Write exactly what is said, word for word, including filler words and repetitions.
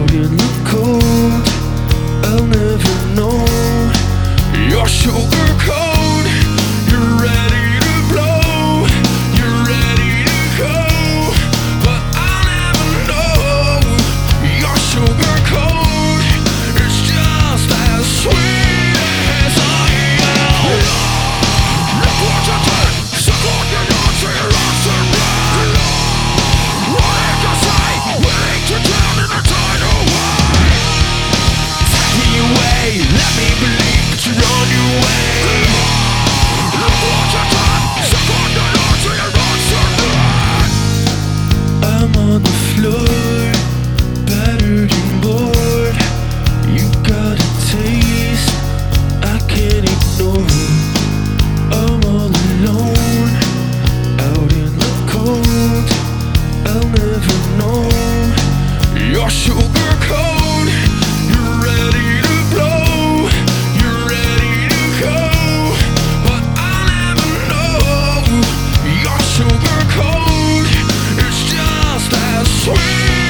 Out in the cold, I'll never know. You're sugar cold, you're ready to blow, you're ready to go, but I'll never know. You're sugar cold, it's just as sweet as I am. Look what you did, suck on your nuts and your arms and run. What did you say? We need you down in a tidal way. Take me away, let me believe that you're on your way. Look what you did, suck on your nuts and your arms and run. I'm on the floor, battered and bored. You got a taste I can't ignore. I'm all alone, out in the cold, I'll never know. You're sugar cold, you're ready to blow, you're ready to go, but I'll never know. You're sugar cold, it's just as sweet